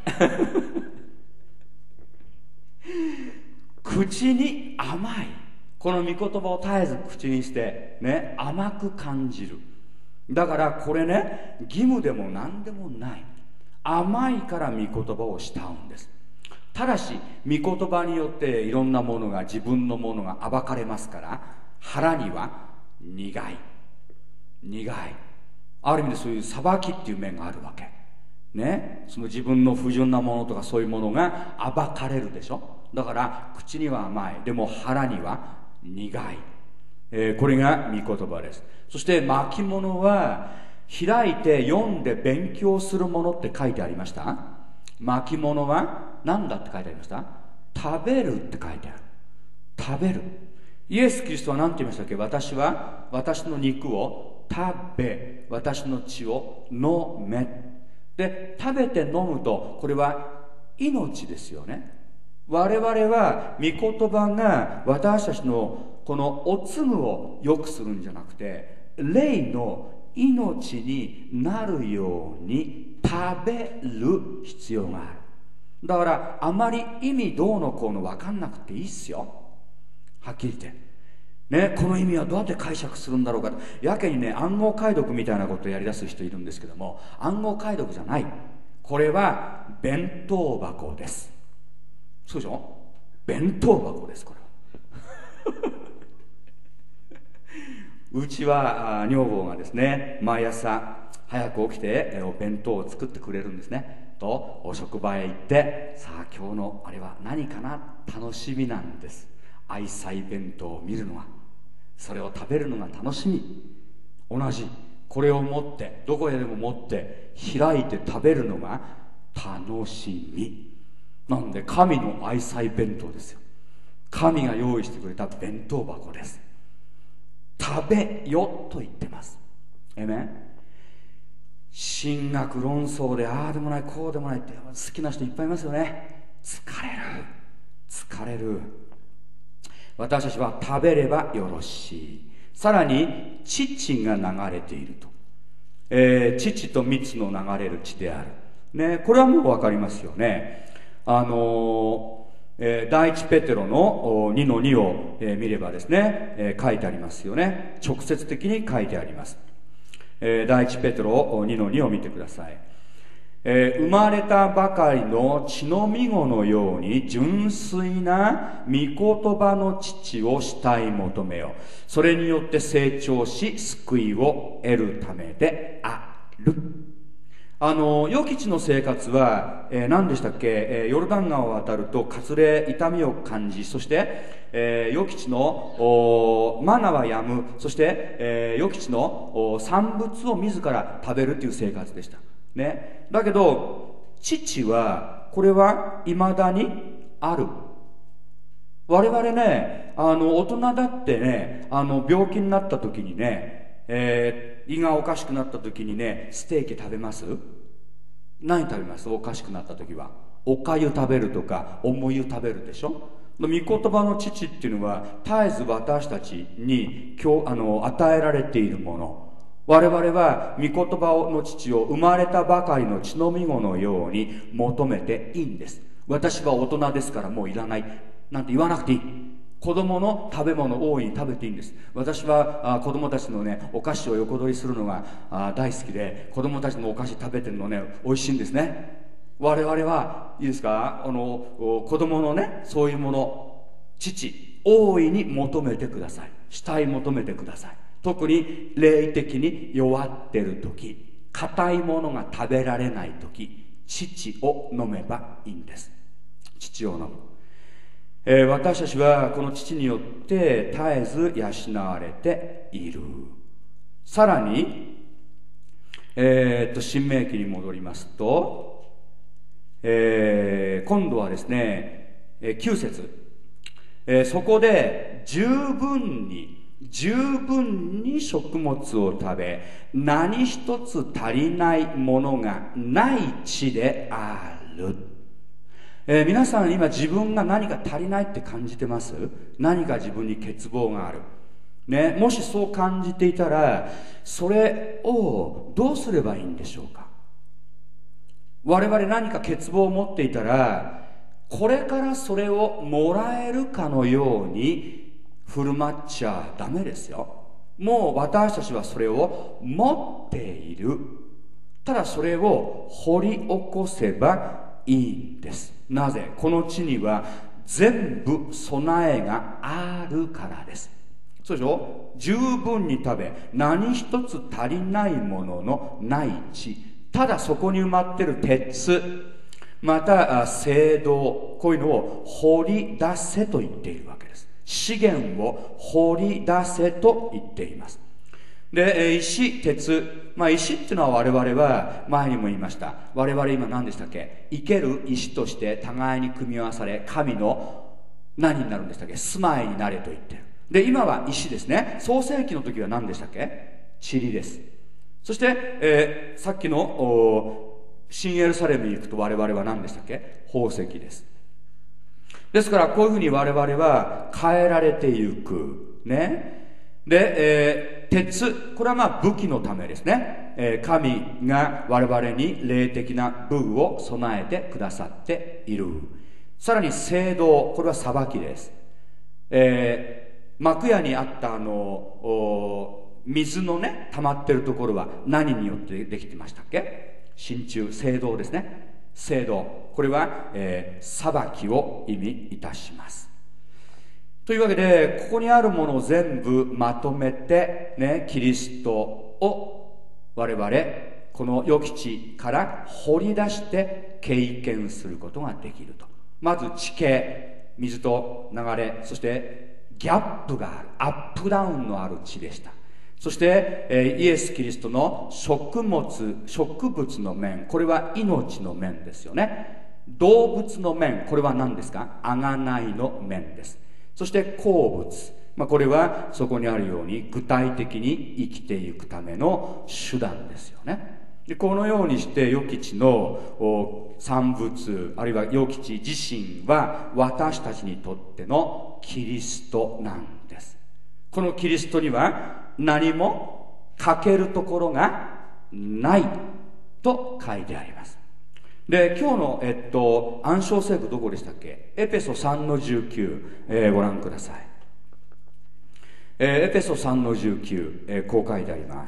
口に甘い。この御言葉を絶えず口にしてね、甘く感じる。だからこれね、義務でも何でもない。甘いから御言葉を慕うんです。ただし御言葉によっていろんなものが、自分のものが暴かれますから、腹には苦い苦い、ある意味でそういう裁きっていう面があるわけね。その自分の不純なものとかそういうものが暴かれるでしょ。だから口には甘い、でも腹には苦い、えー、これが御言葉です。そして巻物は開いて読んで勉強するものって書いてありました。巻物は何だって書いてありました？食べるって書いてある。食べる。イエス・キリストは何て言いましたっけ？私は私の肉を食べ、私の血を飲め。で、食べて飲むと、これは命ですよね。我々は御言葉が私たちのこのおつむを良くするんじゃなくて、霊の命になるように食べる必要がある。だからあまり意味どうのこうの分かんなくていいっすよ、はっきり言ってね。この意味はどうやって解釈するんだろうかと、やけにね暗号解読みたいなことをやり出す人いるんですけども、暗号解読じゃない。これは弁当箱です。そうでしょ、弁当箱ですこれはうちは女房がですね、毎朝早く起きてお弁当を作ってくれるんですね。とお職場へ行って、さあ今日のあれは何かな、楽しみなんです。愛妻弁当を見るのは、それを食べるのが楽しみ。同じこれを持って、どこへでも持って開いて食べるのが楽しみ。 なんで神の愛妻弁当ですよ。神が用意してくれた弁当箱です。食べよと言ってます。えめ神学論争でああでもないこうでもないって好きな人いっぱいいますよね。疲れる疲れる。私たちは食べればよろしい。さらに乳が流れていると、えー、乳と蜜の流れる地である、ね、これはもう分かりますよね。あのーえー、第一ペテロのにのにを、えー、見ればですね、えー、書いてありますよね。直接的に書いてあります。えー、第一ペテロにのにを見てください。えー、生まれたばかりの血のみ子のように純粋な御言葉の父を慕い求めよ。それによって成長し救いを得るためである。あの与吉の生活は、えー、何でしたっけ、えー、ヨルダン川を渡ると割礼痛みを感じ、そして、えー、与吉のマナはやむ、そして、えー、与吉の産物を自ら食べるという生活でした、ね、だけど父はこれは未だにある。我々ね、あの大人だってね、あの病気になった時にね、えー胃がおかしくなった時にね、ステーキ食べます？何食べます？おかしくなった時はおかゆ食べるとか重湯食べるでしょ。御言葉の父っていうのは絶えず私たちに今日あの与えられているもの。我々は御言葉の父を生まれたばかりの血のみ子のように求めていいんです。私は大人ですからもういらないなんて言わなくていい。子供の食べ物を大いに食べていいんです。私はあ子供たちのねお菓子を横取りするのがあ大好きで、子供たちのお菓子食べてるのね美味しいんですね。我々はいいですか、あの子供のねそういうもの、父大いに求めてください。慕い求めてください。特に霊的に弱ってる時、硬いものが食べられない時、父を飲めばいいんです。父を飲む。えー、私たちはこの父によって絶えず養われている。さらに、えー、っと新明記に戻りますと、えー、今度はですね、えー、きゅう節、えー、そこで十分に十分に食物を食べ何一つ足りないものがない地である。えー、皆さん今自分が何か足りないって感じてます？何か自分に欠乏がある、ね、もしそう感じていたらそれをどうすればいいんでしょうか。我々何か欠乏を持っていたらこれからそれをもらえるかのように振る舞っちゃダメですよ。もう私たちはそれを持っている。ただそれを掘り起こせばいいんです。なぜ？この地には全部備えがあるからです。そうでしょ？十分に食べ何一つ足りないもののない地、ただそこに埋まってる鉄、また青銅、こういうのを掘り出せと言っているわけです。資源を掘り出せと言っています。で、石、鉄、まあ石っていうのは我々は前にも言いました。我々今何でしたっけ？生ける石として互いに組み合わされ、神の何になるんでしたっけ？住まいになれと言ってる。で、今は石ですね。創世記の時は何でしたっけ？塵です。そして、えー、さっきの新エルサレムに行くと我々は何でしたっけ？宝石です。ですからこういうふうに我々は変えられていくね。で、えー鉄、これはまあ武器のためですね、えー、神が我々に霊的な武具を備えてくださっている。さらに青銅、これは裁きです。えー、幕屋にあったあの水のね溜まってるところは何によってできてましたっけ？真鍮、青銅ですね。青銅、これは、えー、裁きを意味いたします。というわけでここにあるものを全部まとめてね、キリストを我々この与吉から掘り出して経験することができると。まず地形、水と流れ、そしてギャップがある、アップダウンのある地でした。そして、えー、イエス・キリストの食物、植物の面、これは命の面ですよね。 動物の面、これは何ですか？贖いの面です。そして好物、まあ、これはそこにあるように具体的に生きていくための手段ですよね。でこのようにして与吉の産物、あるいは与吉自身は私たちにとってのキリストなんです。このキリストには何も欠けるところがないと書いてあります。で今日の、えっと、暗唱聖句どこでしたっけ？エペソさんのじゅうきゅう、えー、ご覧ください。えー、エペソさんのじゅうきゅう、えー、こう書いてあります。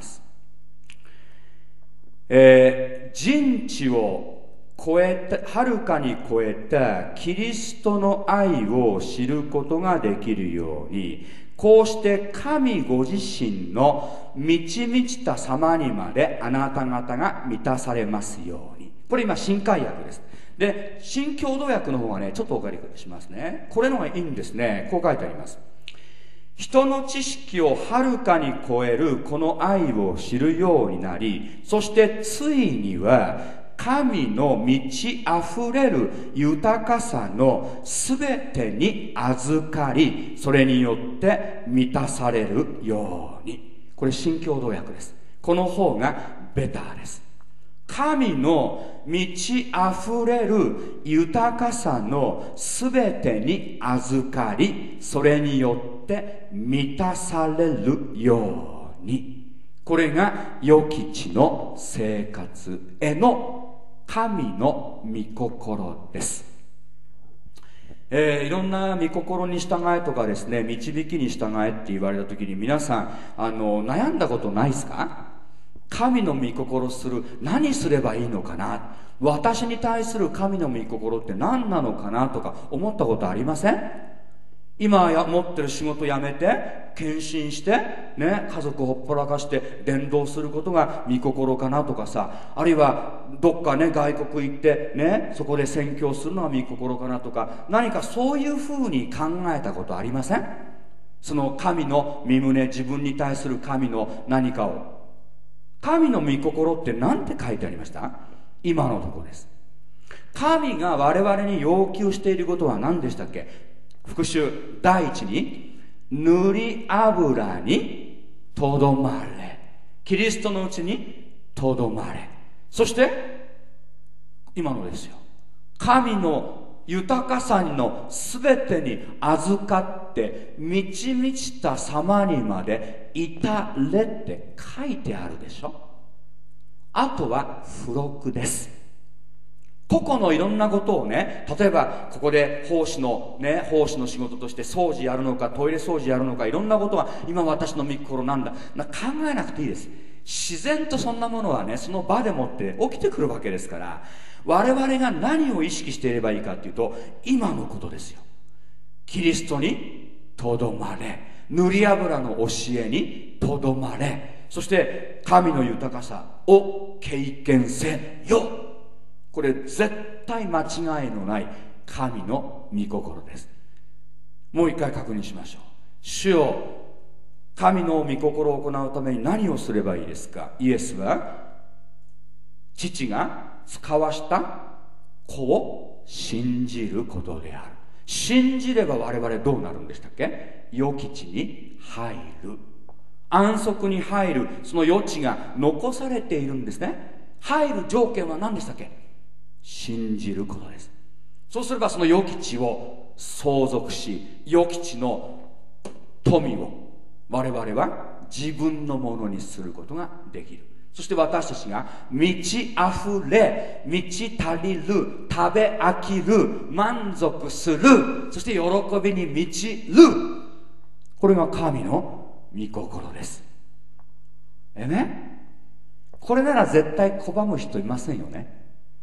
えー、人知を超えた、はるかに超えたキリストの愛を知ることができるように、こうして神ご自身の満ち満ちた様にまであなた方が満たされますように。これ今新海訳です。で新共同訳の方がねちょっとお借りしますね。これの方がいいんですね。こう書いてあります。人の知識をはるかに超えるこの愛を知るようになり、そしてついには神の満ち溢れる豊かさのすべてに預かり、それによって満たされるように。これ新共同訳です。この方がベターです。神の満ち溢れる豊かさのすべてに預かり、それによって満たされるように。これが与吉の生活への神の御心です。えー、いろんな御心に従えとかですね、導きに従えって言われた時に皆さんあの悩んだことないですか？神の御心する、何すればいいのかな、私に対する神の御心って何なのかなとか思ったことありません？今や持ってる仕事辞めて献身してね、家族ほっぽらかして伝道することが御心かなとかさ、あるいはどっかね外国行ってねそこで宣教するのが御心かなとか、何かそういうふうに考えたことありません？その神の御胸、自分に対する神の何かを。神の御心って何て書いてありました？今のところです。神が我々に要求していることは何でしたっけ？復習、第一に塗り油にとどまれ、キリストのうちにとどまれ。そして今のですよ、神の豊かさのすべてに預かって満ち満ちた様にまで至れって書いてあるでしょ。あとは付録です。個々のいろんなことをね、例えばここで奉仕のね、奉仕の仕事として掃除やるのかトイレ掃除やるのか、いろんなことは今私の御心なんだな、考えなくていいです。自然とそんなものはね、その場でもって起きてくるわけですから、我々が何を意識していればいいかっていうと、今のことですよ。キリストにとどまれ、塗り油の教えにとどまれ、そして神の豊かさを経験せよ。これ絶対間違いのない神の御心です。もう一回確認しましょう。主よ、神の御心を行うために何をすればいいですか？イエスは父が使わした子を信じることである。信じれば我々どうなるんでしたっけ？与吉に入る、安息に入る、その余地が残されているんですね。入る条件は何でしたっけ？信じることです。そうすればその与吉を相続し、与吉の富を我々は自分のものにすることができる。そして私たちが満ち溢れ、満ち足りる、食べ飽きる、満足する、そして喜びに満ちる、これが神の御心です。えね、これなら絶対拒む人いませんよね。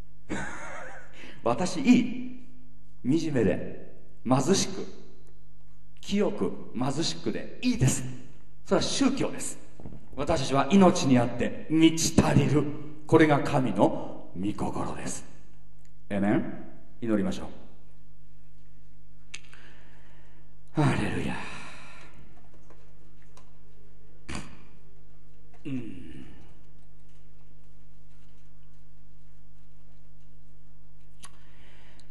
私いい、惨めで貧しく清く貧しくでいいです。それは宗教です。私たちは命にあって満ち足りる、これが神の御心です。アメン。祈りましょう。ハレルヤ。うん、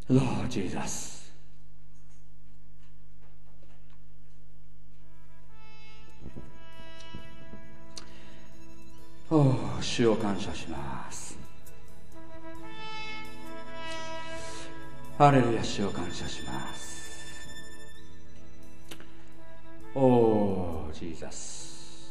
Lord Jesus。おお、主を感謝します。ハレルヤ、主を感謝します。おお、ジーザス。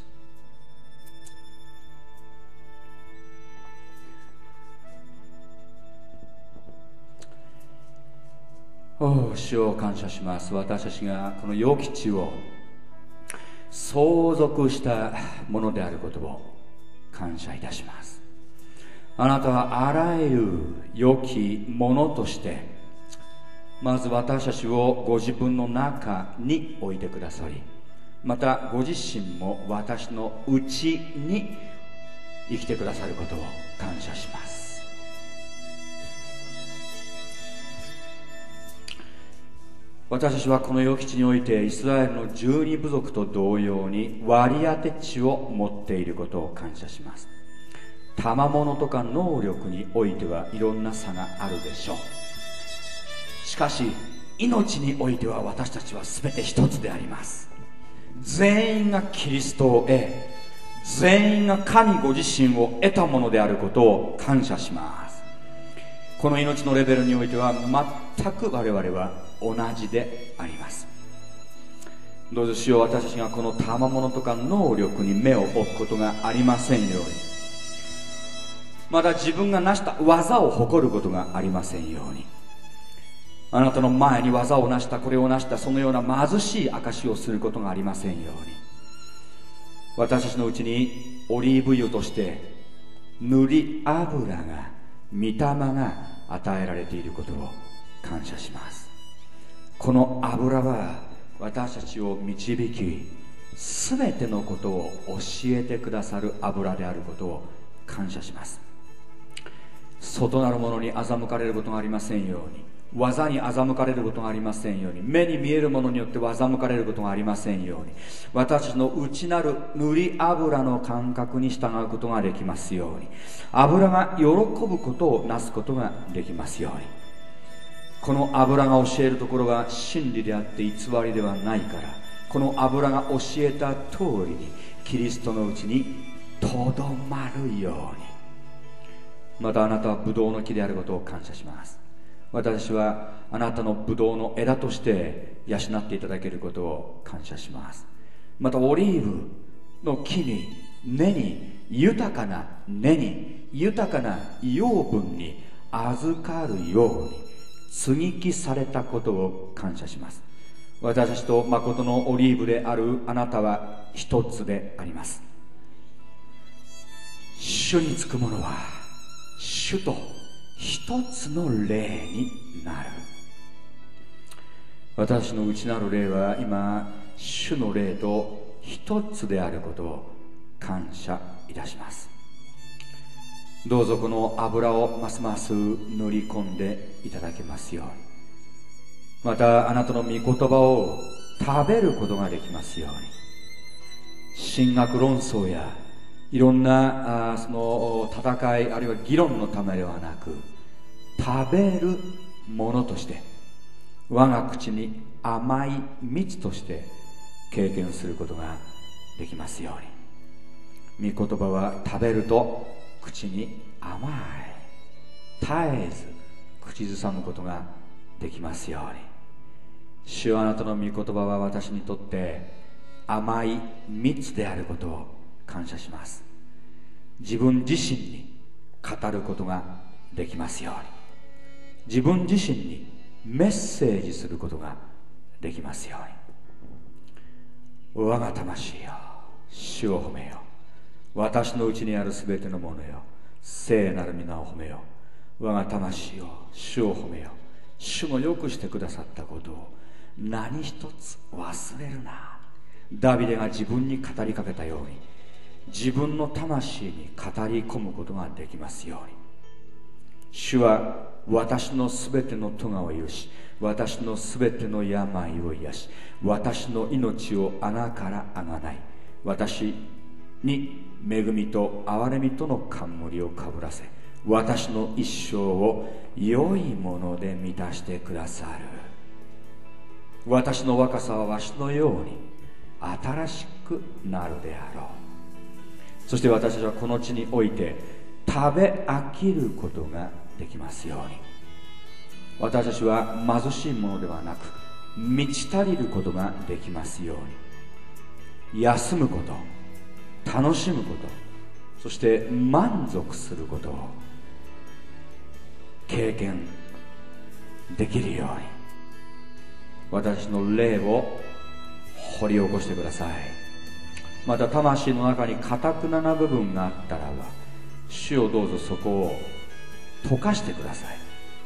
おお、主を感謝します。私たちがこの良き地を相続したものであることを感謝いたします。あなたはあらゆる良きものとしてまず私たちをご自分の中に置いてくださり、またご自身も私のうちに生きてくださることを感謝します。私たちはこの良き地においてイスラエルの十二部族と同様に割り当て地を持っていることを感謝します。賜物とか能力においてはいろんな差があるでしょう。しかし命においては私たちは全て一つであります。全員がキリストを得、全員が神ご自身を得たものであることを感謝します。この命のレベルにおいては全く我々は同じであります。どうぞ主よ、私たちがこの賜物とか能力に目を置くことがありませんように、また自分が成した技を誇ることがありませんように、あなたの前に技を成した、これを成した、そのような貧しい証をすることがありませんように、私たちのうちにオリーブ油として塗り油が、御霊が与えられていることを感謝します。この油は私たちを導き、すべてのことを教えてくださる油であることを感謝します。外なるものに欺かれることがありませんように、技に欺かれることがありませんように、目に見えるものによって欺かれることがありませんように、私たちの内なる塗り油の感覚に従うことができますように、油が喜ぶことをなすことができますように。この油が教えるところが真理であって偽りではないから、この油が教えた通りにキリストのうちにとどまるように。またあなたはブドウの木であることを感謝します。私はあなたのブドウの枝として養っていただけることを感謝します。またオリーブの木に、根に、豊かな根に、豊かな養分に預かるように接ぎ木されたことを感謝します。私たちと誠のオリーブであるあなたは一つであります。主につく者は主と一つの霊になる。私の内なる霊は今主の霊と一つであることを感謝いたします。どうぞこの油をますます塗り込んでいただけますように、またあなたの御言葉を食べることができますように、神学論争やいろんなあその戦いあるいは議論のためではなく、食べるものとして我が口に甘い蜜として経験することができますように。御言葉は食べると口に甘い、絶えず口ずさむことができますように。主はあなたの御言葉は私にとって甘い蜜であることを感謝します。自分自身に語ることができますように、自分自身にメッセージすることができますように。我が魂よ、主を褒めよ。私のうちにあるすべてのものよ、聖なる皆を褒めよ。我が魂よ、主を褒めよ。主のよくしてくださったことを何一つ忘れるな。ダビデが自分に語りかけたように、自分の魂に語り込むことができますように。主は私のすべての咎を許し、私のすべての病を癒し、私の命を穴からあがない、私に恵みと憐れみとの冠をかぶらせ、 私の一生を良いもので満たしてくださる。私の若さはわしのように新しくなるであろう。そして私たちはこの地において食べ飽きることができますように。私たちは貧しいものではなく満ち足りることができますように。休むこと、楽しむこと、そして満足することを経験できるように、私の霊を掘り起こしてください。また魂の中に堅くなな部分があったらば、主をどうぞそこを溶かしてください。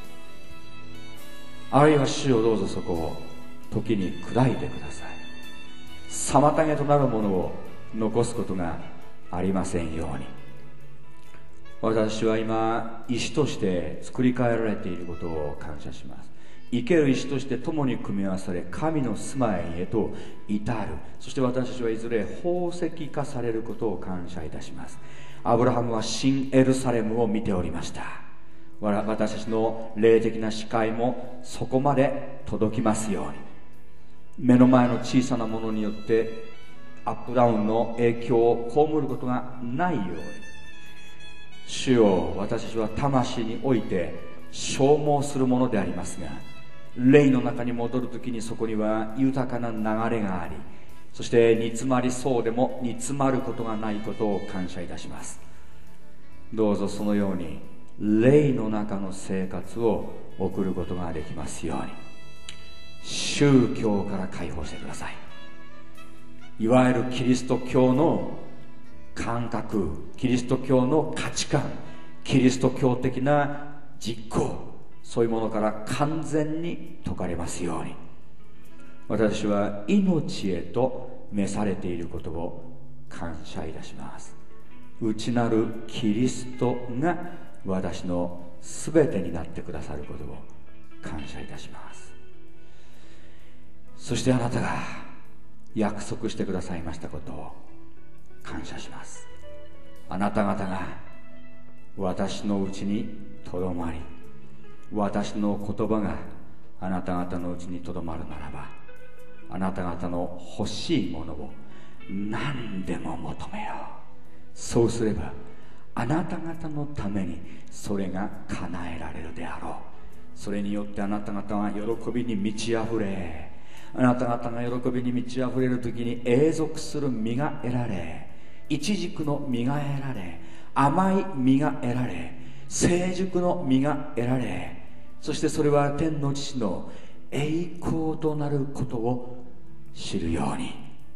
あるいは主をどうぞそこを時に砕いてください。妨げとなるものを残すことがありませんように。私は今石として作り変えられていることを感謝します。生ける石として共に組み合わされ神の住まいへと至る。そして私たちはいずれ宝石化されることを感謝いたします。アブラハムは新エルサレムを見ておりました。私たちの霊的な視界もそこまで届きますように。目の前の小さなものによってアップダウンの影響を被ることがないように、主よ、私たちは魂において消耗するものでありますが、霊の中に戻るときにそこには豊かな流れがあり、そして煮詰まりそうでも煮詰まることがないことを感謝いたします。どうぞそのように霊の中の生活を送ることができますように。宗教から解放してください。いわゆるキリスト教の感覚、キリスト教の価値観、キリスト教的な実行、そういうものから完全に解かれますように。私は命へと召されていることを感謝いたします。内なるキリストが私のすべてになってくださることを感謝いたします。そしてあなたが約束してくださいましたことを感謝します。あなた方が私のうちにとどまり、私の言葉があなた方のうちにとどまるならば、あなた方の欲しいものを何でも求めよう。そうすればあなた方のためにそれが叶えられるであろう。それによってあなた方は喜びに満ち溢れ、あなた方が喜びに満ち溢れる時に永続する実が得られ、イチジクの実が得られ、甘い実が得られ、成熟の実が得られ、そしてそれは天の父の栄光となることを知るように。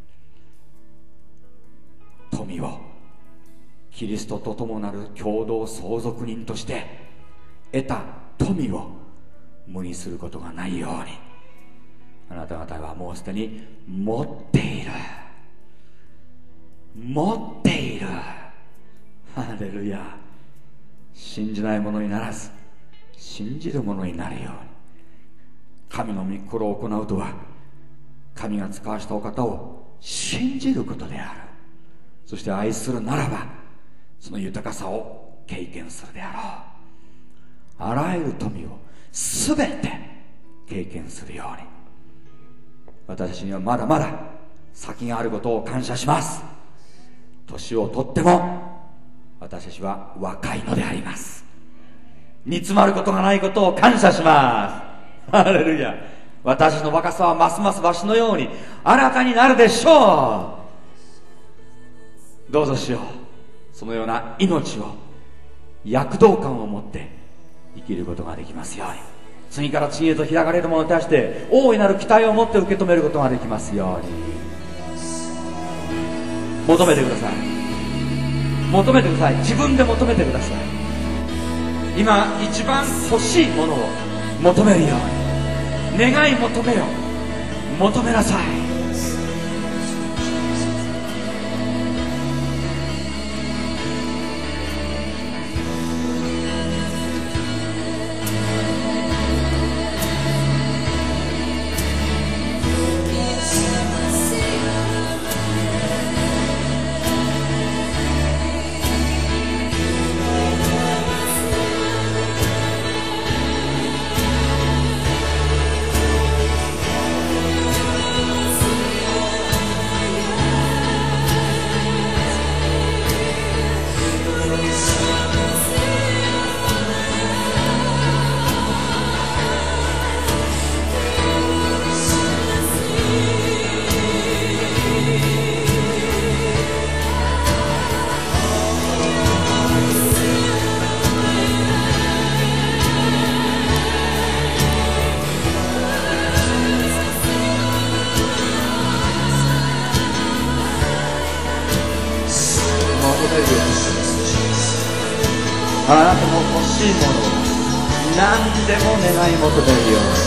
富をキリストと共なる共同相続人として得た富を無にすることがないように。あなた方はもうすでに持っている、持っている。ハレルヤ。信じない者にならず信じる者になるように。神の御心を行うとは神が使わしたお方を信じることである。そして愛するならばその豊かさを経験するであろう。あらゆる富をすべて経験するように。私たちにはまだまだ先があることを感謝します。年をとっても私たちは若いのであります。煮詰まることがないことを感謝します。ハレルヤ。私の若さはますますわしのように新たになるでしょう。どうぞしよう、そのような命を躍動感を持って生きることができますように。次から次へと開かれるものに対して大いなる期待を持って受け止めることができますように。求めてください。求めてください。自分で求めてください。今一番欲しいものを求めるように。願い求めよ。求めなさい。 「 あなたの欲しいものを何でも願い求めるように、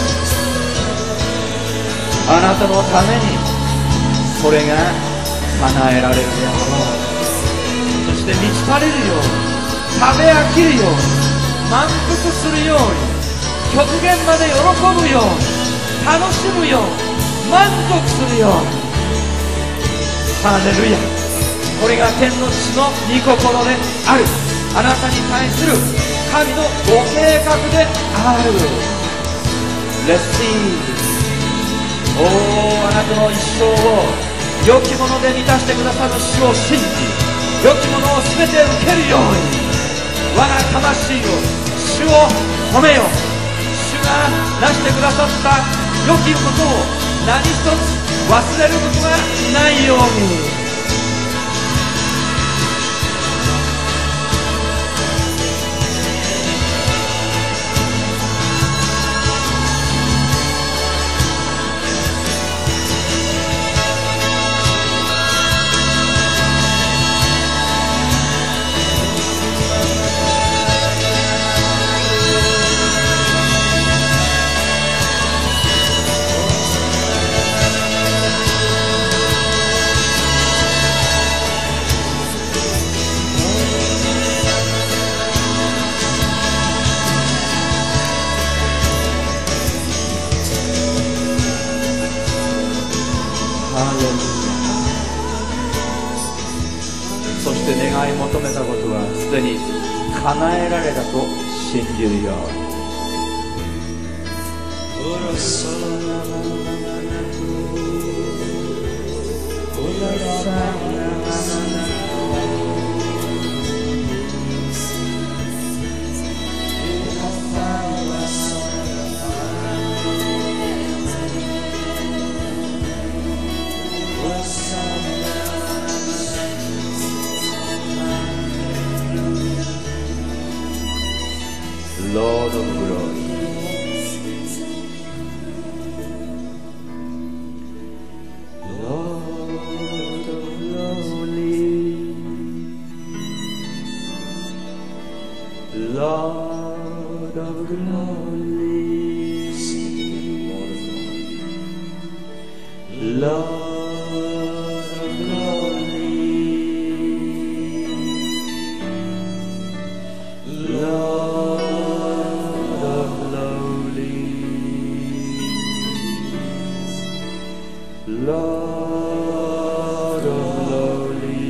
あなたのためにそれが叶えられるであろう。そして満ち足りるように、食べ飽きるように、満腹するように、極限まで喜ぶように、楽しむように、満足するように。ハレルヤ。これが天の地の御心である。あなたに対する神のご計画である。レッシー。おー、あなたの一生を良きもので満たしてくださる主を信じ、良きものを全て受けるように、我が魂を主を褒めよ。主がなしてくださった良きことを何一つ忘れることがないように。そして願い求めたことはすでに叶えられたと信じるように。Lord of glory, Lord of glory, Lord of glory, Lord of glory, Lord Lord of glory,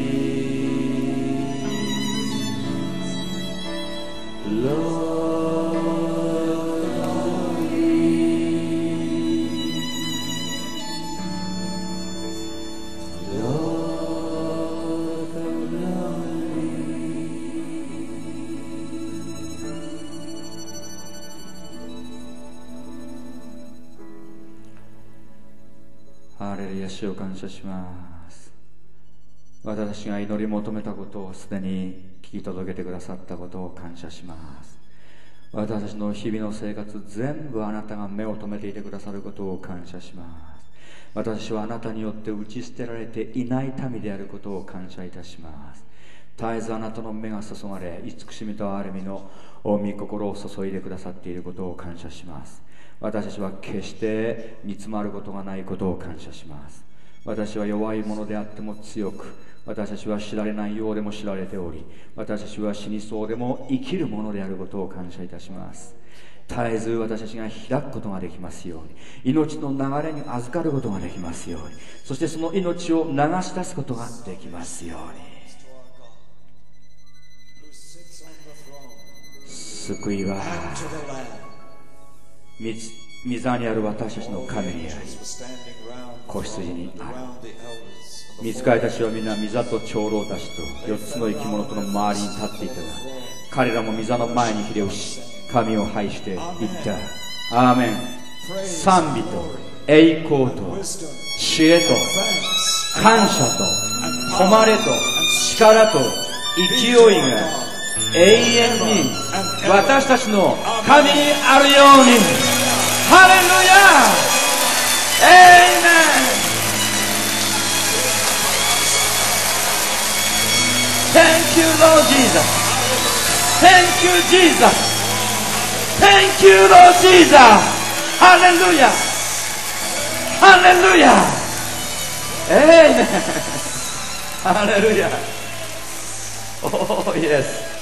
Lord of glory, Lord of glory. ハレルヤ、主を感謝します。私が祈り求めたことをすでに聞き届けてくださったことを感謝します。私たちの日々の生活全部あなたが目を留めていてくださることを感謝します。私はあなたによって打ち捨てられていない民であることを感謝いたします。絶えずあなたの目が注がれ、慈しみと憐れみの御心を注いでくださっていることを感謝します。私たちは決して煮詰まることがないことを感謝します。私は弱いものであっても強く、私たちは知られないようでも知られており、私たちは死にそうでも生きるものであることを感謝いたします。絶えず私たちが開くことができますように、命の流れに預かることができますように、そしてその命を流し出すことができますように。救いは御座にある私たちの神にあり、子羊にある。御使いたちは皆御座と長老たちと四つの生き物との周りに立っていたが、彼らも御座の前にひれ伏し、神を拝して言った。アーメン。賛美と栄光と知恵と感謝と誉れと力と勢いが永遠に私たちの神にあるように。ハレルヤ。エイメン。 Thank you, Lord Jesus. Thank you, Jesus. Thank you, Lord Jesus. Hallelujah. Hallelujah. Amen. Hallelujah. Oh, yes.